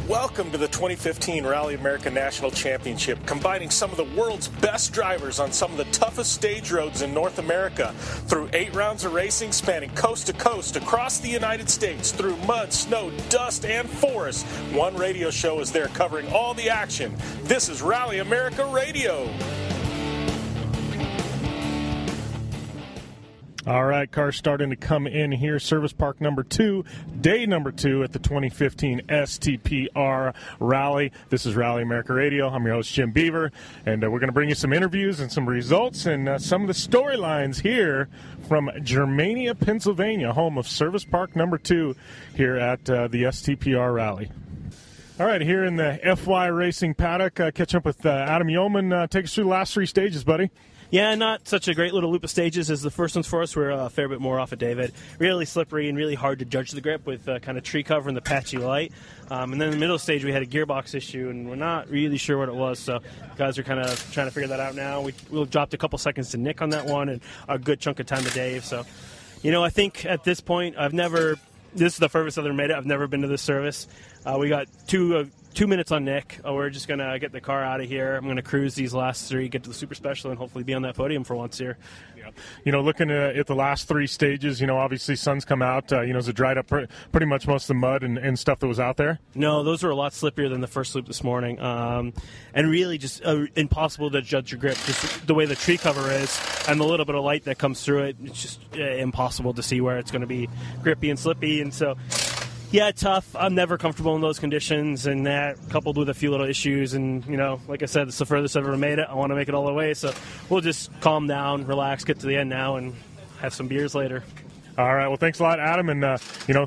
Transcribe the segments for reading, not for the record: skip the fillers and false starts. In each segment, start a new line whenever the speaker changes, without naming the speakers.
Welcome to the 2015 Rally America National Championship, combining some of the world's best drivers on some of the toughest stage roads in North America. Through 8 rounds of racing spanning coast to coast across the United States, through mud, snow, dust, and forest, one radio show is there covering all the action. This is Rally America Radio. All right, cars starting to come in here. Service park number 2, day number 2 at the 2015 STPR Rally. This is Rally America Radio. I'm your host, Jim Beaver, and we're going to bring you some interviews and some results and some of the storylines here from Germania, Pennsylvania, home of Service park number 2 here at the STPR Rally. All right, here in the FY Racing paddock, catch up with Adam Yeoman. Take us through the last 3 stages, buddy.
Yeah, not such a great little loop of stages as the first ones for us. We're a fair bit more off of David. Really slippery and really hard to judge the grip with kind of tree cover and the patchy light. And then in the middle stage, we had a gearbox issue, and we're not really sure what it was. So guys are kind of trying to figure that out now. We'll dropped a couple seconds to Nick on that one and a good chunk of time to Dave. So, I think at this point, this is the furthest I've ever made it. I've never been to this service. We got 2 minutes on Nick. We're just going to get the car out of here. I'm going to cruise these last 3, get to the Super Special, and hopefully be on that podium for once here.
Yeah. Looking at the last 3 stages, obviously sun's come out. Has it dried up pretty much most of the mud and stuff that was out there?
No, those were a lot slippier than the first loop this morning. And really just impossible to judge your grip. Just the way the tree cover is and the little bit of light that comes through it, it's just impossible to see where it's going to be grippy and slippy. And so... yeah, tough. I'm never comfortable in those conditions, and that coupled with a few little issues. And, like I said, it's the furthest I've ever made it. I want to make it all the way, so we'll just calm down, relax, get to the end now, and have some beers later.
All right. Well, thanks a lot, Adam. And,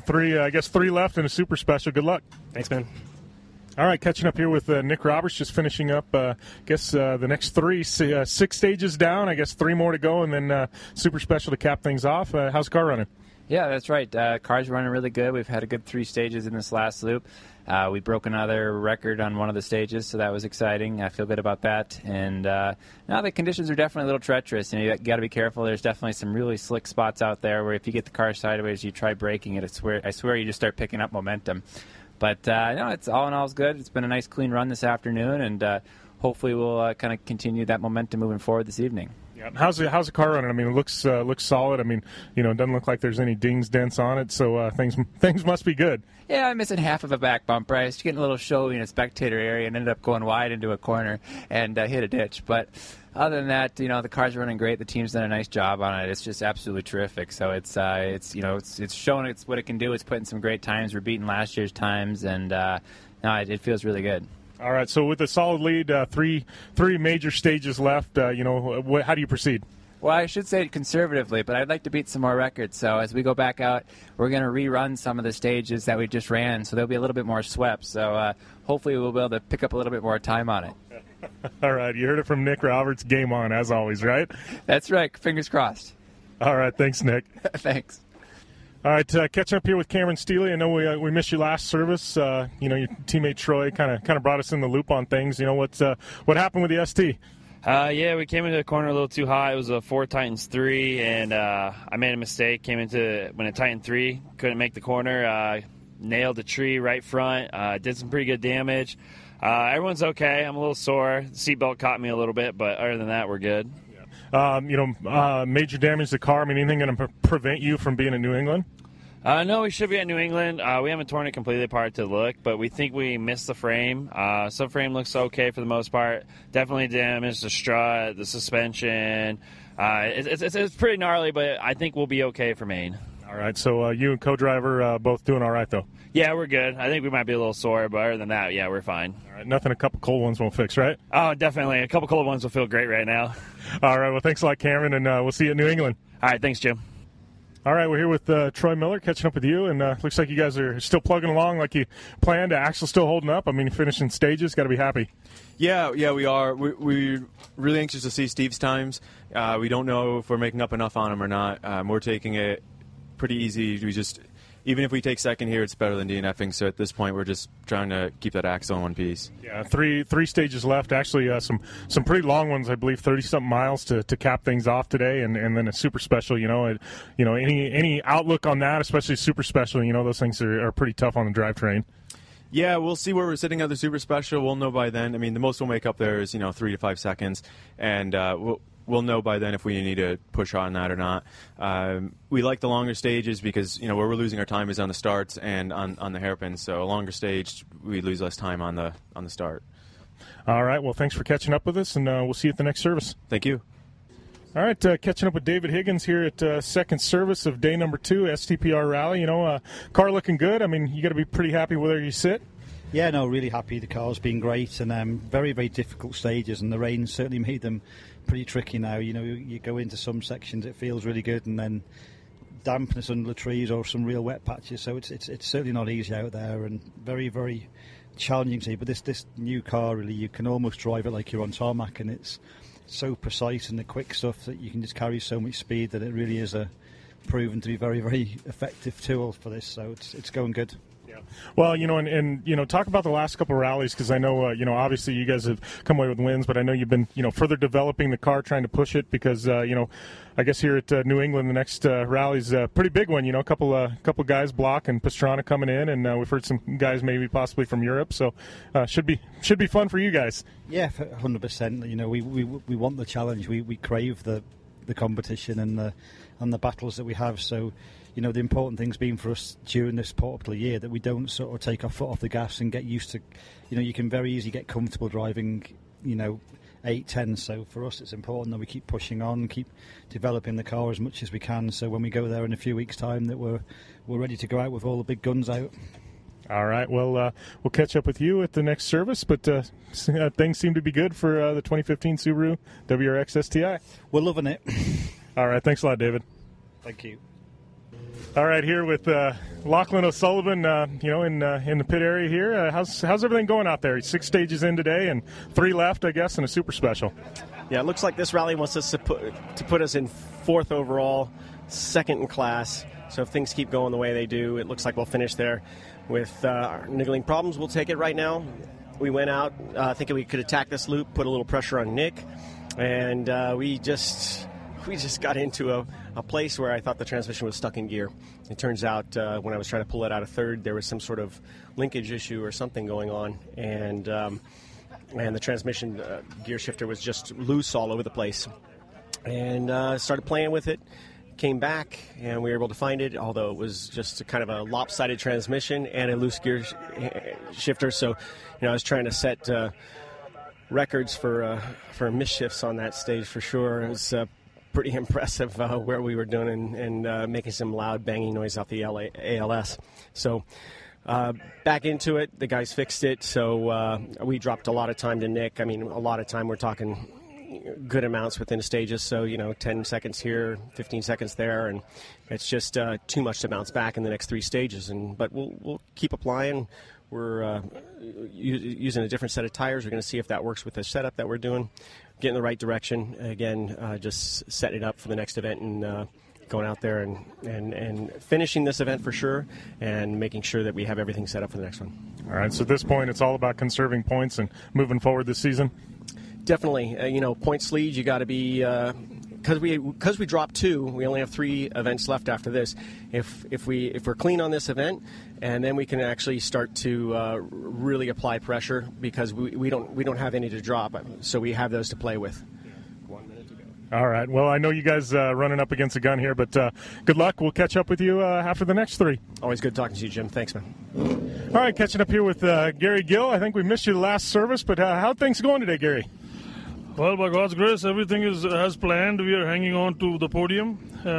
3 left in a Super Special. Good luck.
Thanks, man.
All right, catching up here with Nick Roberts, just finishing up, the next 3, 6 stages down. I guess 3 more to go, and then Super Special to cap things off. How's the car running?
Yeah, that's right. Car's running really good. We've had a good 3 stages in this last loop. We broke another record on one of the stages, so that was exciting. I feel good about that. And now the conditions are definitely a little treacherous. You got to be careful. There's definitely some really slick spots out there where if you get the car sideways, you try braking it. I swear you just start picking up momentum. But it's all in all is good. It's been a nice clean run this afternoon, and hopefully we'll kind of continue that momentum moving forward this evening.
Yeah. How's the car running? I mean, it looks solid. I mean, it doesn't look like there's any dings, dents on it, so things must be good.
Yeah, I'm missing half of a back bumper. I was getting a little showy in a spectator area and ended up going wide into a corner and hit a ditch. But other than that, the car's running great. The team's done a nice job on it. It's just absolutely terrific. So it's showing it's what it can do. It's putting some great times. We're beating last year's times, and it feels really good.
All right, so with a solid lead, 3 major stages left, how do you proceed?
Well, I should say conservatively, but I'd like to beat some more records. So as we go back out, we're going to rerun some of the stages that we just ran, so there'll be a little bit more swept. So hopefully we'll be able to pick up a little bit more time on it.
All right, you heard it from Nick Roberts. Game on, as always, right?
That's right. Fingers crossed.
All right, thanks, Nick.
Thanks.
All right, catching up here with Cameron Steely. I know we missed your last service. Your teammate Troy kind of brought us in the loop on things. What happened with the ST?
We came into the corner a little too high. It was a Ford Titans 3, and I made a mistake. Came into when a Titan 3 couldn't make the corner. Nailed the tree right front. Did some pretty good damage. Everyone's okay. I'm a little sore. The seatbelt caught me a little bit, but other than that, we're good.
Major damage to the car. I mean, anything going to prevent you from being in New England?
No, we should be at New England. We haven't torn it completely apart to look, but we think we missed the frame. Subframe looks okay for the most part. Definitely damaged the strut, the suspension. It's pretty gnarly, but I think we'll be okay for Maine.
All right, so you and co-driver both doing all right, though?
Yeah, we're good. I think we might be a little sore, but other than that, yeah, we're fine.
All right, nothing a couple cold ones won't fix, right?
Oh, definitely. A couple cold ones will feel great right now.
All right, well, thanks a lot, Cameron, and we'll see you at New England.
All right, thanks, Jim.
All right, we're here with Troy Miller, catching up with you, and looks like you guys are still plugging along like you planned. Axle's still holding up. I mean, finishing stages, got to be happy.
Yeah, we are. We're really anxious to see Steve's times. We don't know if we're making up enough on him or not. We're taking it pretty easy. Even if we take second here, it's better than DNFing. So at this point, we're just trying to keep that axle in one piece.
Yeah, three stages left. Actually, some pretty long ones. I believe 30-something miles to cap things off today, and then a super special. Any outlook on that, especially super special. Those things are pretty tough on the drivetrain.
Yeah, we'll see where we're sitting at the Super Special. We'll know by then. I mean, the most we'll make up there is 3 to 5 seconds, and we'll know by then if we need to push on that or not. We like the longer stages because where we're losing our time is on the starts and on the hairpins. So a longer stage, we lose less time on the start.
All right. Well, thanks for catching up with us, and we'll see you at the next service.
Thank you.
All right, catching up with David Higgins here at second service of day number 2, STPR Rally. Car looking good. I mean, you got to be pretty happy with where you sit.
Yeah, no, really happy. The car's been great, and very, very difficult stages, and the rain certainly made them pretty tricky now. You go into some sections, it feels really good, and then dampness under the trees or some real wet patches. So it's certainly not easy out there, and very, very challenging to see. But this new car, really, you can almost drive it like you're on tarmac, and it's so precise and the quick stuff that you can just carry so much speed that it really is proven to be very, very effective tool for this. So it's going good.
Yeah. Well, and talk about the last couple of rallies, because I know, obviously you guys have come away with wins, but I know you've been, further developing the car, trying to push it, because, I guess here at New England, the next rally's a pretty big one. A couple guys, Block and Pastrana, coming in, and we've heard some guys maybe possibly from Europe, so should be fun for you guys. Yeah,
100%. We want the challenge. We crave the competition and the battles that we have. So, the important thing's been for us during this particular year that we don't sort of take our foot off the gas and get used to, you can very easily get comfortable driving, 8-10. So for us, it's important that we keep pushing on, keep developing the car as much as we can. So when we go there in a few weeks' time, that we're ready to go out with all the big guns out.
All right. Well, we'll catch up with you at the next service, but things seem to be good for the 2015 Subaru WRX STI.
We're loving it.
All right. Thanks a lot, David.
Thank you.
All right, here with Lachlan O'Sullivan, in the pit area here. How's everything going out there? 6 stages in today and 3 left, I guess, and a super special.
Yeah, it looks like this rally wants us to put us in 4th overall, 2nd in class. So if things keep going the way they do, it looks like we'll finish there. With our niggling problems, we'll take it right now. We went out thinking we could attack this loop, put a little pressure on Nick, and we just got into a place where I thought the transmission was stuck in gear. It turns out when I was trying to pull it out of 3rd, there was some sort of linkage issue or something going on, and the transmission gear shifter was just loose all over the place. And started playing with it, came back, and we were able to find it, although it was just a kind of a lopsided transmission and a loose gear shifter. So, I was trying to set records for misshifts on that stage for sure. It was pretty impressive where we were doing and making some loud banging noise off the ALS. So back into it, the guys fixed it, so we dropped a lot of time to Nick. I mean, a lot of time, we're talking good amounts within stages, so 10 seconds here, 15 seconds there, and it's just too much to bounce back in the next 3 stages. But we'll keep applying. We're using a different set of tires. We're going to see if that works with the setup that we're doing. Get in the right direction. Again, just setting it up for the next event and going out there and finishing this event for sure, and making sure that we have everything set up for the next one.
All right, so at this point, it's all about conserving points and moving forward this season?
Definitely. Points lead, you got to be... Because we dropped 2, we only have 3 events left after this. If we're clean on this event, and then we can actually start to really apply pressure, because we don't have any to drop, so we have those to play with. 1 minute to go.
All right. Well, I know you guys running up against a gun here, but good luck. We'll catch up with you after the next 3.
Always good talking to you, Jim. Thanks, man.
All right, catching up here with Gary Gill. I think we missed you the last service, but how are things going today, Gary?
Well, by God's grace, everything is as planned. We are hanging on to the podium.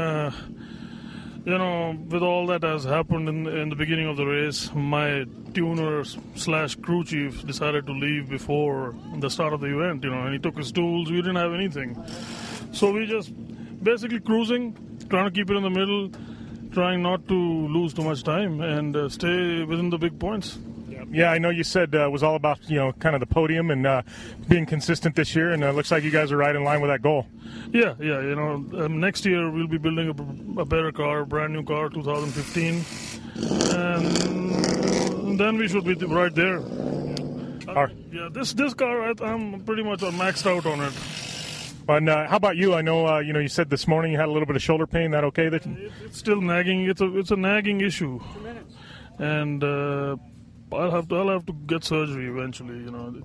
With all that has happened in the beginning of the race, my tuner/crew chief decided to leave before the start of the event, and he took his tools. We didn't have anything. So we just basically cruising, trying to keep it in the middle, trying not to lose too much time and stay within the big points.
Yeah, I know you said it was all about, kind of the podium and being consistent this year, and it looks like you guys are right in line with that goal.
Yeah. Next year we'll be building a better car, a brand new car, 2015, and then we should be right there. This car, I'm pretty much maxed out on it.
And how about you? I know, you said this morning you had a little bit of shoulder pain. That okay?
It's still nagging. It's a nagging issue. And I'll have to get surgery eventually.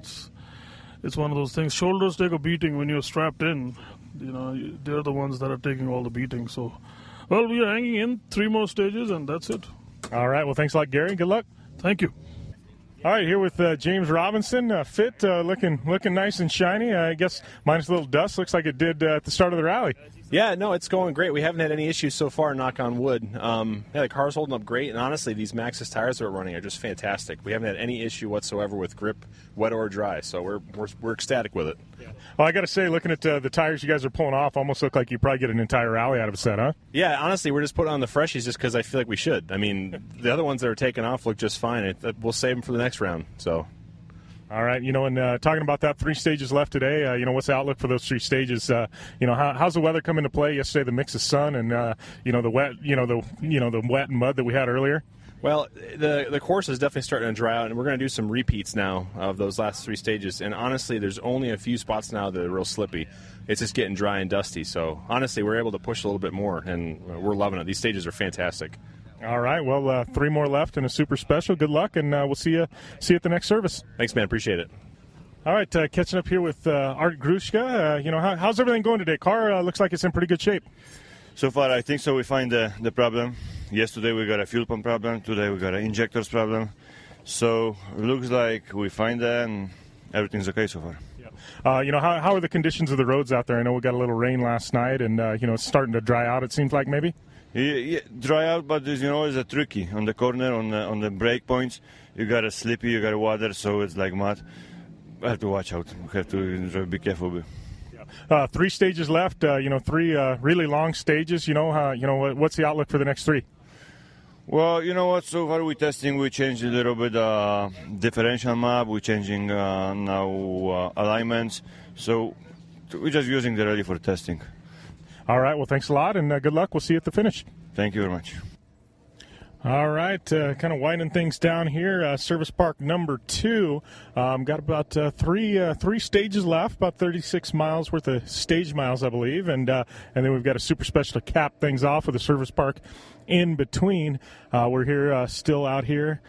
It's one of those things. Shoulders take a beating when you're strapped in. They're the ones that are taking all the beating. So, well, we are hanging in 3 more stages, and that's it.
All right. Well, thanks a lot, Gary. Good luck.
Thank you.
All right, here with James Robinson, fit, looking nice and shiny. I guess minus a little dust. Looks like it did at the start of the rally.
Yeah, no, it's going great. We haven't had any issues so far, knock on wood. The car's holding up great, and honestly, these Maxxis tires that we're running are just fantastic. We haven't had any issue whatsoever with grip, wet or dry, so we're ecstatic with it.
Yeah. Well, I got to say, looking at the tires you guys are pulling off, almost look like you probably get an entire rally out of a set, huh?
Yeah, honestly, we're just putting on the freshies just because I feel like we should. I mean, the other ones that are taking off look just fine. We'll save them for the next round, so...
All right, and talking about that 3 stages left today, what's the outlook for those 3 stages? How's the weather come into play? Yesterday, the mix of sun and the wet, the wet and mud that we had earlier.
Well, the course is definitely starting to dry out, and we're going to do some repeats now of those last 3 stages. And honestly, there's only a few spots now that are real slippy. It's just getting dry and dusty. So honestly, we're able to push a little bit more, and we're loving it. These stages are fantastic.
All right. Well, 3 more left in a super special. Good luck, and we'll see you at the next service.
Thanks, man. Appreciate it.
All right. Catching up here with Art Grushka. How's everything going today? Car looks like it's in pretty good shape.
So far, I think so. We find the problem. Yesterday we got a fuel pump problem. Today we got an injectors problem. So it looks like we find that, and everything's okay so far.
How are the conditions of the roads out there? I know we got a little rain last night, and it's starting to dry out. It seems like maybe.
Yeah, dry out, but it's a tricky on the corner, on the brake points. You got a slippy, you got a water, so it's like mud. We have to watch out. We have to be careful.
3 stages left. 3 really long stages. What's the outlook for the next 3?
Well, you know what? So far we're testing. We changed a little bit differential map. We're changing now alignments. So we're just using the rally for testing.
All right. Well, thanks a lot, and good luck. We'll see you at the finish.
Thank you very much.
All right, kind of winding things down here. Service park number 2. Got about 3 stages left, about 36 miles worth of stage miles, I believe, and then we've got a super special to cap things off with a service park in between. We're here, still out here,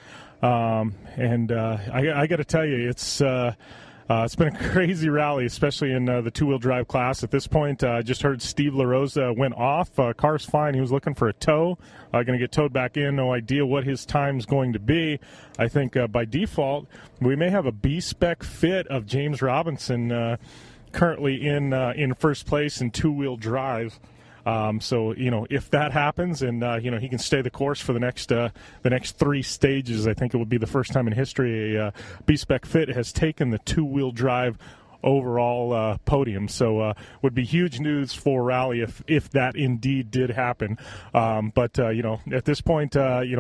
and I got to tell you, it's been a crazy rally, especially in the 2-wheel drive class. At this point, I just heard Steve LaRosa went off. Car's fine. He was looking for a tow. Going to get towed back in. No idea what his time's going to be. I think by default, we may have a B-spec fit of James Robinson currently in first place in 2-wheel drive. So if that happens, and he can stay the course for the next 3 stages, I think it would be the first time in history a B-spec fit has taken the 2-wheel drive overall podium. So would be huge news for Rally if that indeed did happen. But at this point,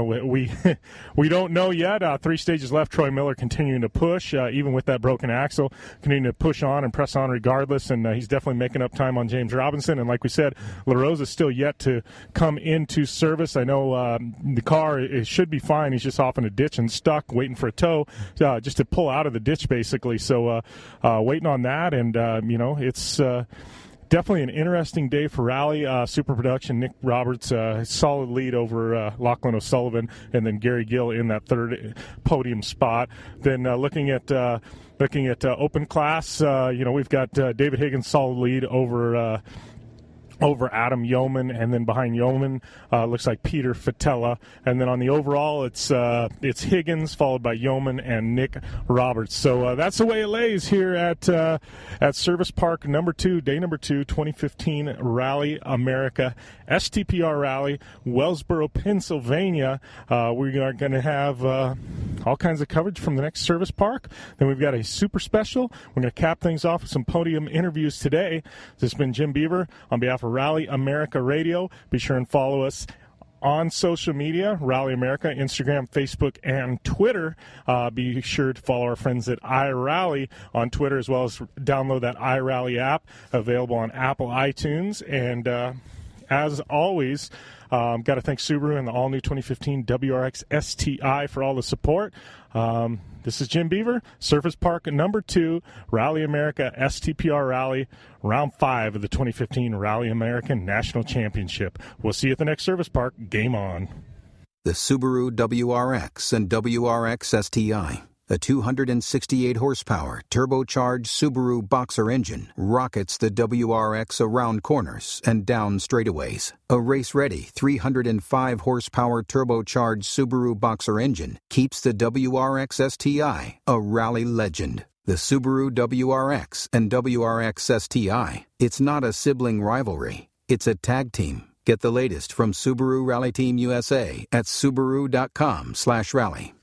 we don't know yet. 3 stages left. Troy Miller continuing to push, even with that broken axle, continuing to push on and press on regardless. And he's definitely making up time on James Robinson. And like we said, LaRosa is still yet to come into service. I know the car it should be fine. He's just off in a ditch and stuck, waiting for a tow, just to pull out of the ditch, basically. So waiting on that, and it's definitely an interesting day for Rally. Super production, Nick Roberts, solid lead over Lachlan O'Sullivan, and then Gary Gill in that 3rd podium spot. Then looking at open class, we've got David Higgins, solid lead over Adam Yeoman, and then behind Yeoman looks like Peter Fatella, and then on the overall it's Higgins followed by Yeoman and Nick Roberts. So that's the way it lays here at Service Park number 2, day number 2, 2015 Rally America STPR Rally, Wellsboro, Pennsylvania. We are going to have all kinds of coverage from the next service park. Then we've got a super special. We're going to cap things off with some podium interviews today. This has been Jim Beaver on behalf of Rally America Radio. Be sure and follow us on social media, Rally America, Instagram, Facebook, and Twitter. Be sure to follow our friends at iRally on Twitter, as well as download that iRally app, available on Apple iTunes. And as always, got to thank Subaru and the all-new 2015 WRX STI for all the support. This is Jim Beaver, Service Park number 2, Rally America STPR Rally, round 5 of the 2015 Rally American National Championship. We'll see you at the next service park. Game on.
The Subaru WRX and WRX STI, a 268-horsepower turbocharged Subaru Boxer engine, rockets the WRX around corners and down straightaways. A race-ready 305-horsepower turbocharged Subaru Boxer engine keeps the WRX STI a rally legend. The Subaru WRX and WRX STI, it's not a sibling rivalry, it's a tag team. Get the latest from Subaru Rally Team USA at Subaru.com/rally.